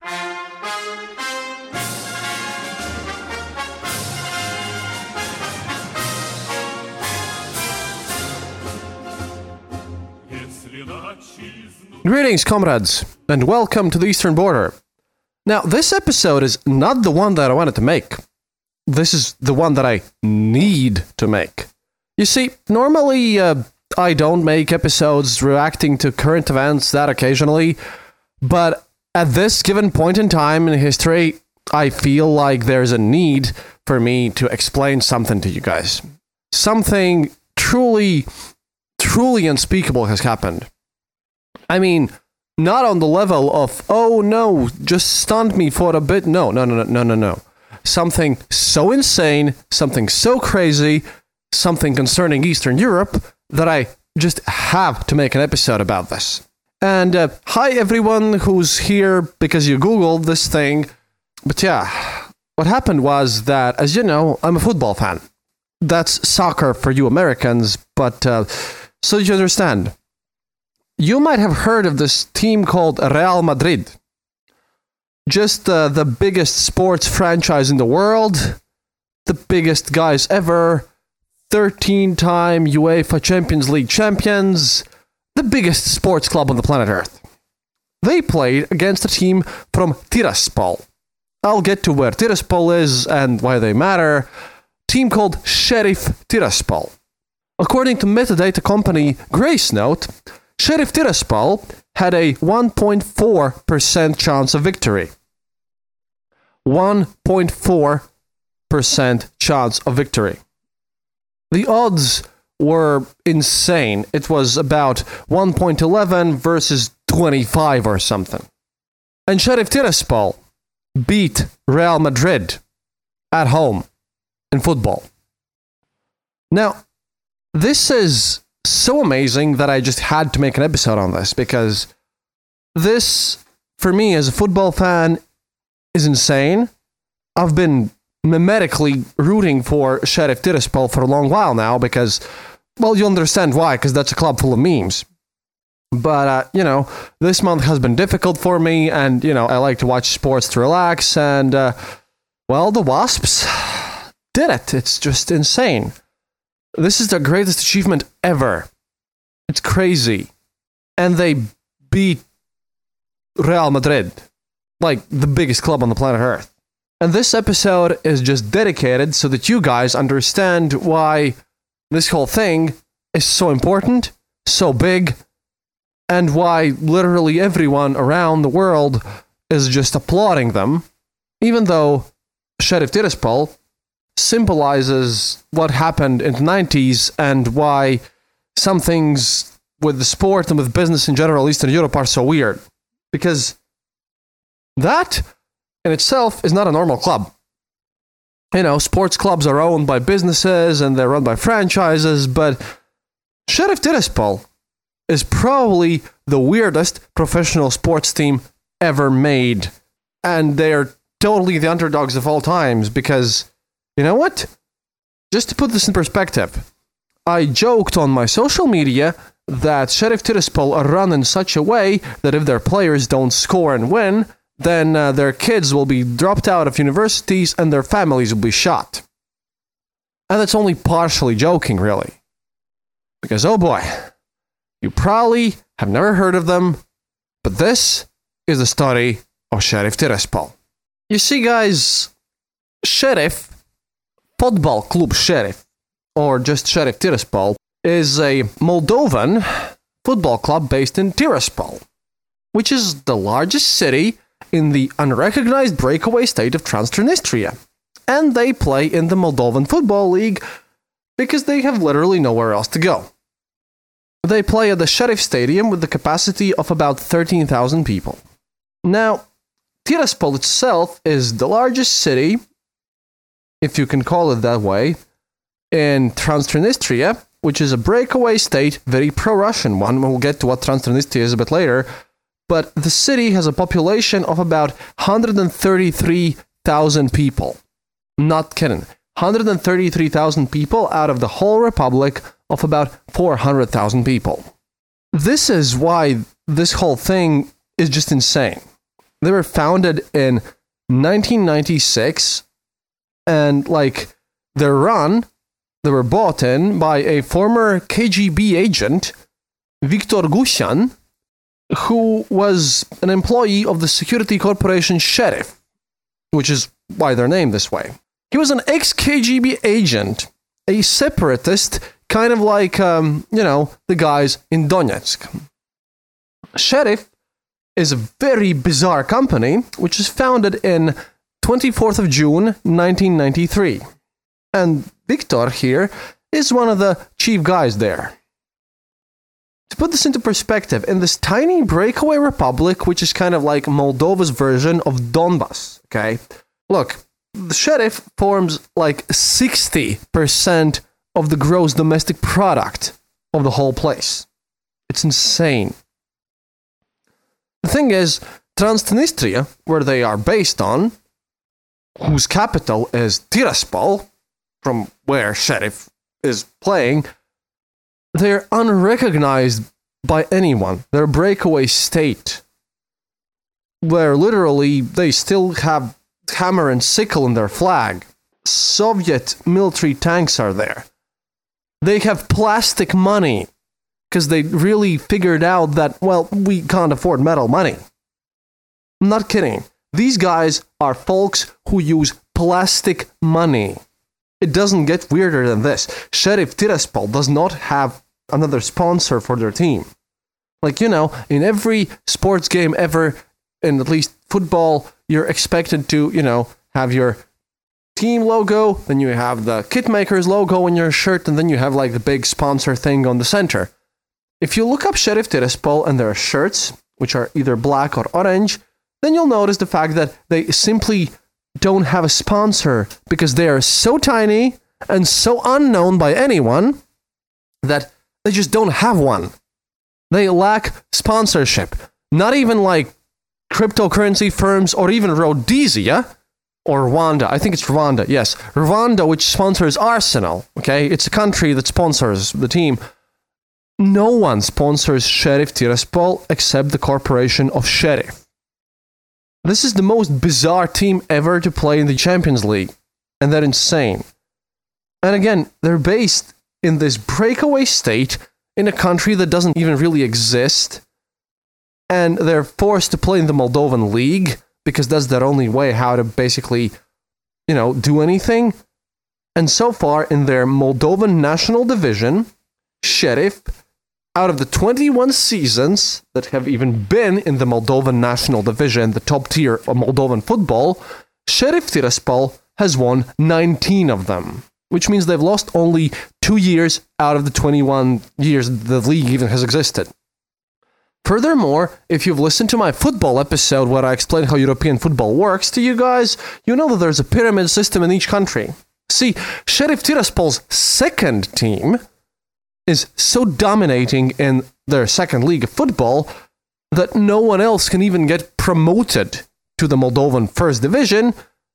Greetings, comrades, and welcome to the Eastern Border. Now, this episode is not the one that I wanted to make. This is the one that I need to make. You see, normally I don't make episodes reacting to current events that occasionally, but at this given point in time in history, I feel like there's a need for me to explain something to you guys. Something truly unspeakable has happened. I mean, not on the level of, oh no, just stunned me for a bit. No. Something so insane, something so crazy, something concerning Eastern Europe that I just have to make an episode about this. And hi everyone who's here because you Googled this thing. But yeah, what happened was that, as you know, I'm a football fan. That's soccer for you Americans, but so you understand. You might have heard of this team called Real Madrid. Just the biggest sports franchise in the world, the biggest guys ever, 13-time UEFA Champions League champions, the biggest sports club on the planet Earth. They played against a team from Tiraspol. I'll get to where Tiraspol is and why they matter. Team called Sheriff Tiraspol. According to metadata company Gracenote, Sheriff Tiraspol had a 1.4% chance of victory. 1.4% chance of victory. The odds were insane. It was about 1.11 versus 25 or something. And Sheriff Tiraspol beat Real Madrid at home in football. Now, this is so amazing that I just had to make an episode on this, because this, for me as a football fan, is insane. I've been mimetically rooting for Sheriff Tiraspol for a long while now because, well, you understand why, because that's a club full of memes. But, this month has been difficult for me, and, I like to watch sports to relax, and, the Wasps did it. It's just insane. This is their greatest achievement ever. It's crazy. And they beat Real Madrid, like the biggest club on the planet Earth. And this episode is just dedicated so that you guys understand why this whole thing is so important, so big, and why literally everyone around the world is just applauding them, even though Sheriff Tiraspol symbolizes what happened in the 90s and why some things with the sport and with business in general, Eastern Europe, are so weird. Because that in itself is not a normal club. Sports clubs are owned by businesses and they're run by franchises, but Sheriff Tiraspol is probably the weirdest professional sports team ever made. And they're totally the underdogs of all times because, you know what? Just to put this in perspective, I joked on my social media that Sheriff Tiraspol are run in such a way that if their players don't score and win, then their kids will be dropped out of universities and their families will be shot. And that's only partially joking, really. Because, oh boy, you probably have never heard of them, but this is the story of Sheriff Tiraspol. You see, guys, Sheriff, Football Club Sheriff, or just Sheriff Tiraspol, is a Moldovan football club based in Tiraspol, which is the largest city in the unrecognized breakaway state of Transnistria. And they play in the Moldovan Football League because they have literally nowhere else to go. They play at the Sheriff Stadium with the capacity of about 13,000 people. Now, Tiraspol itself is the largest city, if you can call it that way, in Transnistria, which is a breakaway state, very pro-Russian one. We'll get to what Transnistria is a bit later. But the city has a population of about 133,000 people. Not kidding. 133,000 people out of the whole republic of about 400,000 people. This is why this whole thing is just insane. They were founded in 1996, and they were bought in by a former KGB agent, Viktor Gusyan, who was an employee of the security corporation Sheriff, which is why they're named this way. He was an ex-KGB agent, a separatist, kind of like, the guys in Donetsk. Sheriff is a very bizarre company, which is founded in 24th of June, 1993. And Viktor here is one of the chief guys there. To put this into perspective, in this tiny breakaway republic, which is kind of like Moldova's version of Donbas, okay? Look, the Sheriff forms 60% of the gross domestic product of the whole place. It's insane. The thing is, Transnistria, where they are based on, whose capital is Tiraspol, from where Sheriff is playing, they're unrecognized by anyone. They're a breakaway state, where literally they still have hammer and sickle in their flag. Soviet military tanks are there. They have plastic money, because they really figured out that, we can't afford metal money. I'm not kidding. These guys are folks who use plastic money. It doesn't get weirder than this. Sheriff Tiraspol does not have another sponsor for their team. In every sports game ever, in at least football, you're expected to, have your team logo, then you have the kit maker's logo on your shirt, and then you have the big sponsor thing on the center. If you look up Sheriff Tiraspol and their shirts, which are either black or orange, then you'll notice the fact that they simply don't have a sponsor because they are so tiny and so unknown by anyone that they just don't have one. They lack sponsorship. Not even cryptocurrency firms or even Rhodesia or Rwanda. I think it's Rwanda. Yes, Rwanda, which sponsors Arsenal. Okay, it's a country that sponsors the team. No one sponsors Sheriff Tiraspol except the corporation of Sheriff. This is the most bizarre team ever to play in the Champions League, and they're insane. And again, they're based in this breakaway state in a country that doesn't even really exist, and they're forced to play in the Moldovan League because that's their only way how to basically, do anything. And so far, in their Moldovan national division, Sheriff, out of the 21 seasons that have even been in the Moldovan national division, the top tier of Moldovan football, Sheriff Tiraspol has won 19 of them, which means they've lost only 2 years out of the 21 years the league even has existed. Furthermore, if you've listened to my football episode where I explain how European football works to you guys, you know that there's a pyramid system in each country. See, Sheriff Tiraspol's second team is so dominating in their second league of football that no one else can even get promoted to the Moldovan first division,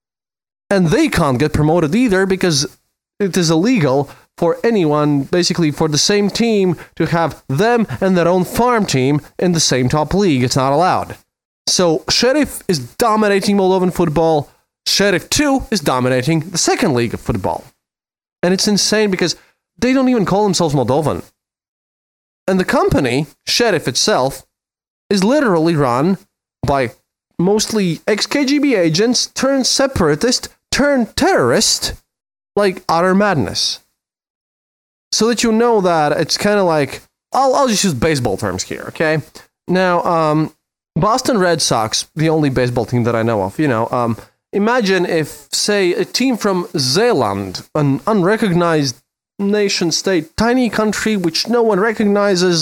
and they can't get promoted either because it is illegal for anyone, basically for the same team, to have them and their own farm team in the same top league. It's not allowed. So Sheriff is dominating Moldovan football. Sheriff 2 is dominating the second league of football. And it's insane because they don't even call themselves Moldovan. And the company, Sheriff itself, is literally run by mostly ex-KGB agents turned separatist turned terrorist, utter madness. So that you know that it's kind of I'll just use baseball terms here, okay? Now, Boston Red Sox, the only baseball team that I know of, imagine if, say, a team from Zeeland, an unrecognized nation state, tiny country which no one recognizes,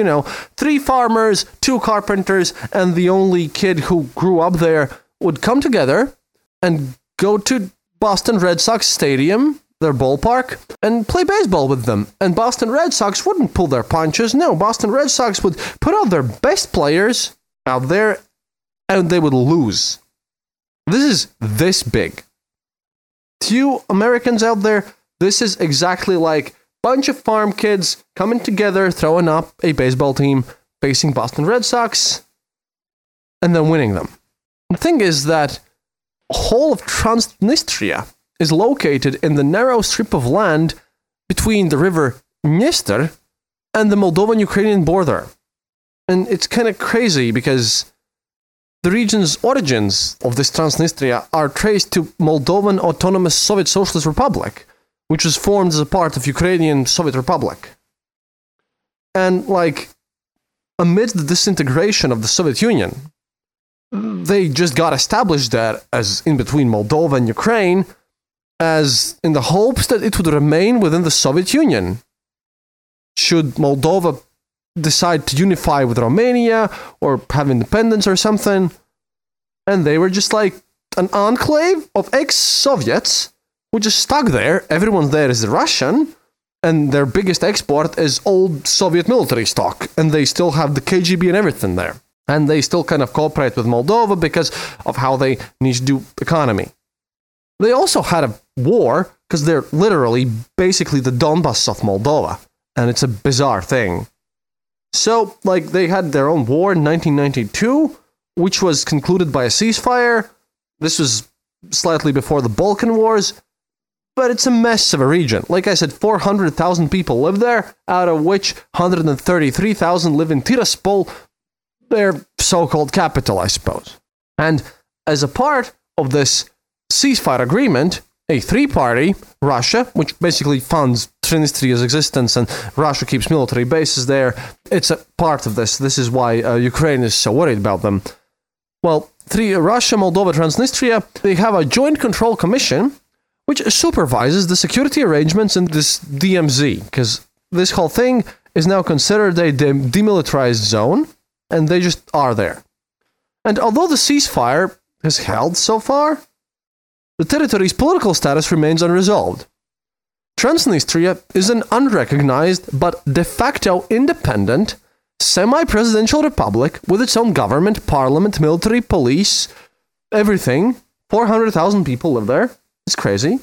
3 farmers, 2 carpenters, and the only kid who grew up there would come together and go to Boston Red Sox Stadium, their ballpark, and play baseball with them. And Boston Red Sox wouldn't pull their punches. No, Boston Red Sox would put out their best players out there, and they would lose. This is this big. To you Americans out there, this is exactly like a bunch of farm kids coming together, throwing up a baseball team, facing Boston Red Sox, and then winning them. The thing is that whole of Transnistria is located in the narrow strip of land between the river Dniester and the Moldovan-Ukrainian border. And it's kind of crazy because the region's origins of this Transnistria are traced to Moldovan Autonomous Soviet Socialist Republic, which was formed as a part of Ukrainian Soviet Republic. And amidst the disintegration of the Soviet Union, they just got established there as in between Moldova and Ukraine, as in the hopes that it would remain within the Soviet Union. Should Moldova decide to unify with Romania or have independence or something, and they were just like an enclave of ex-Soviets who just stuck there. Everyone there is Russian, and their biggest export is old Soviet military stock, and they still have the KGB and everything there. And they still kind of cooperate with Moldova because of how they need to do economy. They also had a war, because they're literally basically the Donbass of Moldova, and it's a bizarre thing. So, they had their own war in 1992, which was concluded by a ceasefire. This was slightly before the Balkan Wars, but it's a mess of a region. Like I said, 400,000 people live there, out of which 133,000 live in Tiraspol, their so-called capital, I suppose. And as a part of this ceasefire agreement, a three-party, Russia, which basically funds Transnistria's existence, and Russia keeps military bases there, it's a part of this. This is why Ukraine is so worried about them. Well, Russia, Moldova, Transnistria, they have a joint control commission which supervises the security arrangements in this DMZ, because this whole thing is now considered a demilitarized zone, and they just are there. And although the ceasefire has held so far, the territory's political status remains unresolved. Transnistria is an unrecognized but de facto independent, semi-presidential republic with its own government, parliament, military, police, everything. 400,000 people live there. It's crazy.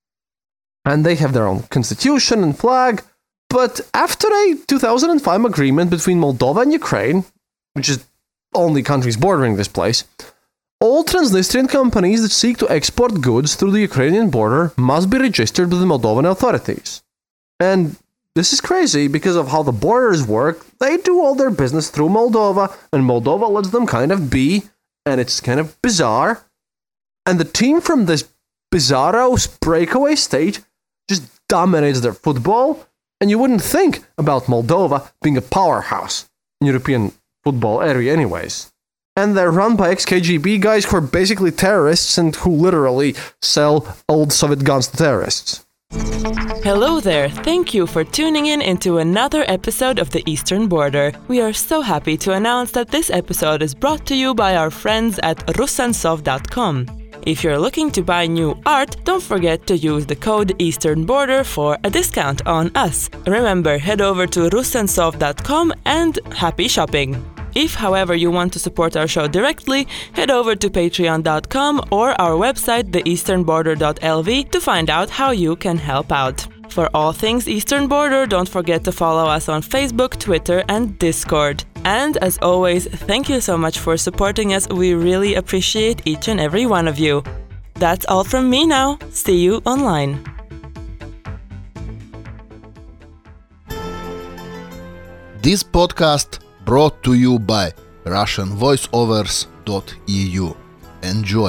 And they have their own constitution and flag. But after a 2005 agreement between Moldova and Ukraine, which is only countries bordering this place, all Transnistrian companies that seek to export goods through the Ukrainian border must be registered with the Moldovan authorities. And this is crazy because of how the borders work. They do all their business through Moldova, and Moldova lets them kind of be, and it's kind of bizarre. And the team from this bizarro breakaway state just dominates their football, and you wouldn't think about Moldova being a powerhouse in European football area anyways. And they're run by ex-KGB guys who are basically terrorists and who literally sell old Soviet guns to terrorists. Hello there, thank you for tuning in into another episode of The Eastern Border. We are so happy to announce that this episode is brought to you by our friends at Rusansov.com. If you're looking to buy new art, don't forget to use the code Eastern Border for a discount on us. Remember, head over to Rusansov.com and happy shopping! If, however, you want to support our show directly, head over to patreon.com or our website theeasternborder.lv to find out how you can help out. For all things Eastern Border, don't forget to follow us on Facebook, Twitter, and Discord. And as always, thank you so much for supporting us. We really appreciate each and every one of you. That's all from me now. See you online. This podcast brought to you by RussianVoiceovers.eu. Enjoy!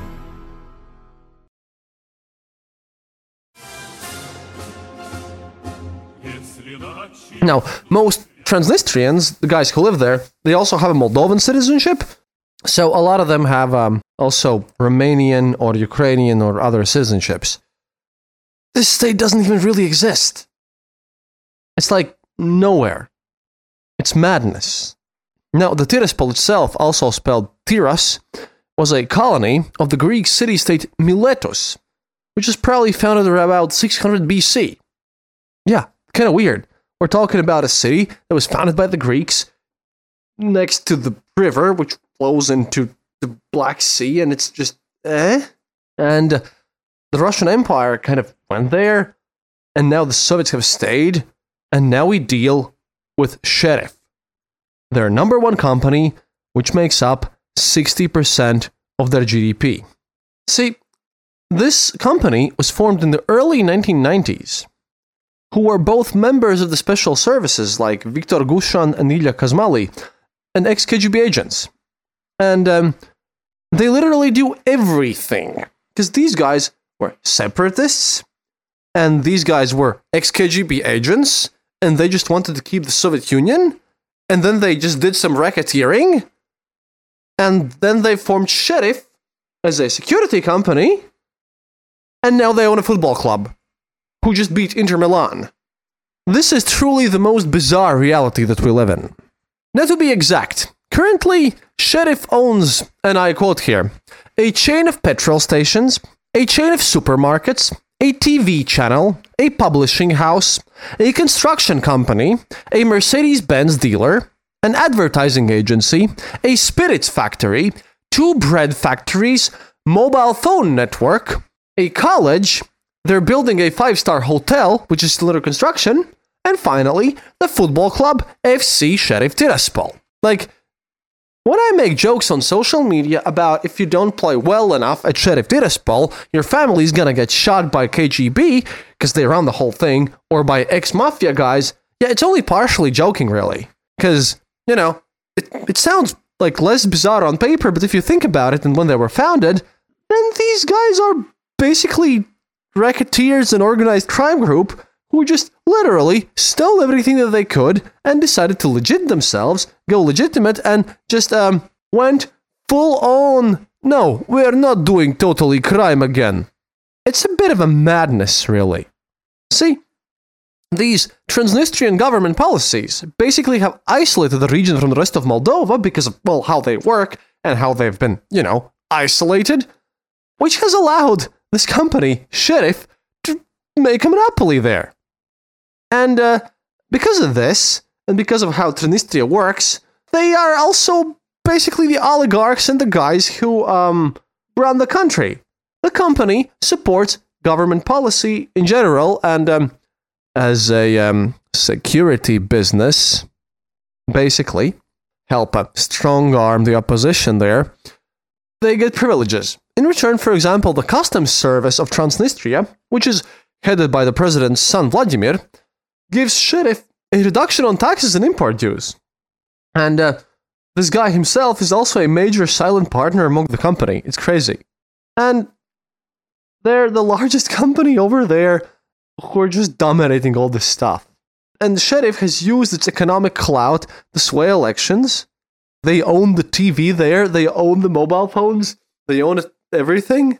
Now, most Transnistrians, the guys who live there, they also have a Moldovan citizenship. So a lot of them have also Romanian or Ukrainian or other citizenships. This state doesn't even really exist. It's like nowhere. It's madness. Now, the Tiraspol itself, also spelled Tiras, was a colony of the Greek city-state Miletus, which was probably founded around about 600 BC. Yeah, kind of weird. We're talking about a city that was founded by the Greeks next to the river, which flows into the Black Sea, and it's just, And the Russian Empire kind of went there, and now the Soviets have stayed, and now we deal with Sheriff, their number one company, which makes up 60% of their GDP. See, this company was formed in the early 1990s, who were both members of the special services like Viktor Gushan and Ilya Kazmali, and ex-KGB agents. And they literally do everything, because these guys were separatists, and these guys were ex-KGB agents, and they just wanted to keep the Soviet Union, and then they just did some racketeering, and then they formed Sheriff as a security company, and now they own a football club, who just beat Inter Milan. This is truly the most bizarre reality that we live in. Now to be exact, currently, Sheriff owns, and I quote here, a chain of petrol stations, a chain of supermarkets, a TV channel, a publishing house, a construction company, a Mercedes-Benz dealer, an advertising agency, a spirits factory, 2 bread factories, mobile phone network, a college, they're building a 5-star hotel, which is still under construction, and finally, the football club FC Sheriff Tiraspol. Like, when I make jokes on social media about if you don't play well enough at Sheriff Tiraspol, your family's gonna get shot by KGB, because they run the whole thing, or by ex-mafia guys, yeah, it's only partially joking, really. Because, you know, it sounds like less bizarre on paper, but if you think about it and when they were founded, then these guys are basically racketeers and organized crime group who just literally stole everything that they could and decided to go legitimate, and just went full on, no, we're not doing totally crime again. It's a bit of a madness, really. See, these Transnistrian government policies basically have isolated the region from the rest of Moldova because of, well, how they work and how they've been, isolated, which has allowed this company, Sheriff, to make a monopoly there. And because of this, and because of how Transnistria works, they are also basically the oligarchs and the guys who run the country. The company supports government policy in general, and as a security business, basically, help strong-arm the opposition there, they get privileges. In return, for example, the customs service of Transnistria, which is headed by the president's son Vladimir, gives Sheriff a reduction on taxes and import dues. And this guy himself is also a major silent partner among the company. It's crazy. And they're the largest company over there who are just dominating all this stuff. And the Sheriff has used its economic clout to sway elections. They own the TV there. They own the mobile phones. They own everything.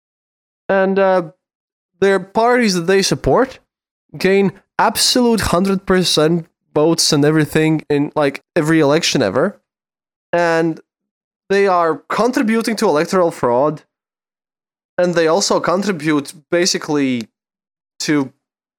And their parties that they support gain absolute 100% votes and everything in like every election ever. And they are contributing to electoral fraud. And they also contribute basically to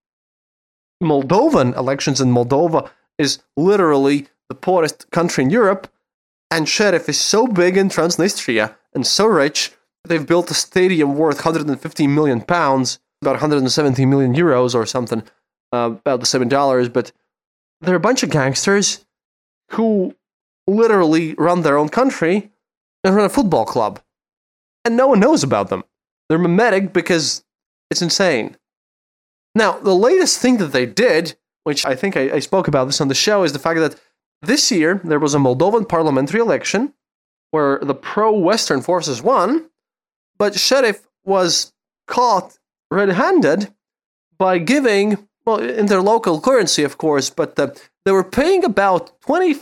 Moldovan elections, and Moldova is literally the poorest country in Europe. And Sheriff is so big in Transnistria and so rich, they've built a stadium worth £150 million, about 170 million euros or something, about the $7, but they're a bunch of gangsters who literally run their own country and run a football club. And no one knows about them. They're mimetic because it's insane. Now, the latest thing that they did, which I think I spoke about this on the show, is the fact that this year there was a Moldovan parliamentary election where the pro-Western forces won, but Sheriff was caught red-handed by giving, well, in their local currency, of course, but they were paying about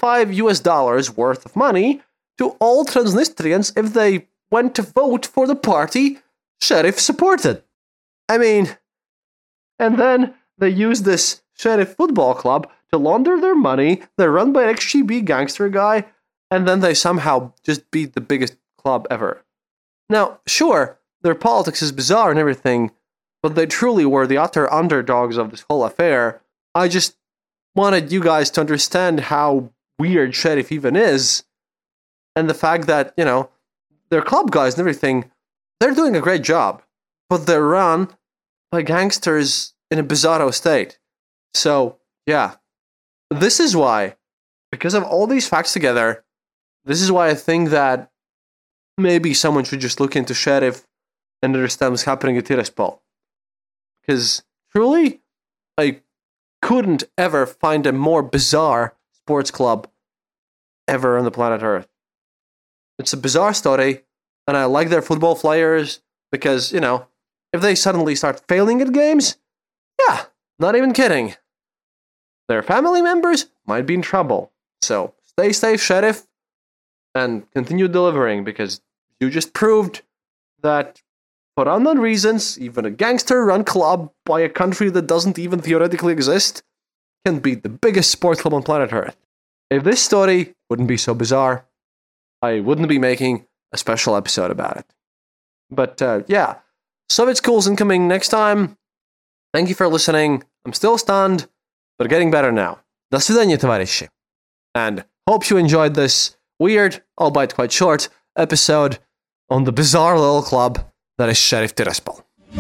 $25 worth of money to all Transnistrians if they went to vote for the party Sheriff supported. I mean, and then they used this Sheriff football club to launder their money. They're run by an ex-GB gangster guy, and then they somehow just beat the biggest club ever. Now, sure, their politics is bizarre and everything, but they truly were the utter underdogs of this whole affair. I just wanted you guys to understand how weird Sheriff even is, and the fact that, their club guys and everything, they're doing a great job, but they're run by gangsters in a bizarro state. So, yeah, this is why, because of all these facts together, this is why I think that maybe someone should just look into Sheriff and understand what's happening at Tiraspol. Because truly, I couldn't ever find a more bizarre sports club ever on the planet Earth. It's a bizarre story, and I like their football flyers because, if they suddenly start failing at games, yeah, not even kidding. Their family members might be in trouble. So stay safe, Sheriff, and continue delivering because you just proved that for unknown reasons, even a gangster-run club by a country that doesn't even theoretically exist can be the biggest sports club on planet Earth. If this story wouldn't be so bizarre, I wouldn't be making a special episode about it. But yeah, Soviet School's incoming next time. Thank you for listening. I'm still stunned, but getting better now. До свидания, товарищи. And hope you enjoyed this weird, albeit quite short, episode on the bizarre little club that is Sheriff Tiraspol.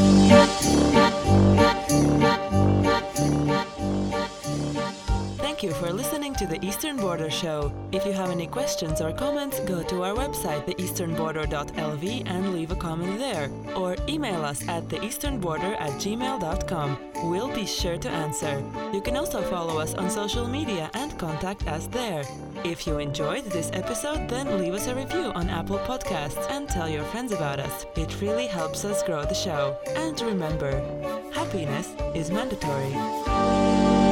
Thank you for listening to the Eastern Border Show. If you have any questions or comments, go to our website, theeasternborder.lv, and leave a comment there. Or email us at theeasternborder@gmail.com. We'll be sure to answer. You can also follow us on social media and contact us there. If you enjoyed this episode, then leave us a review on Apple Podcasts and tell your friends about us. It really helps us grow the show. And remember, happiness is mandatory.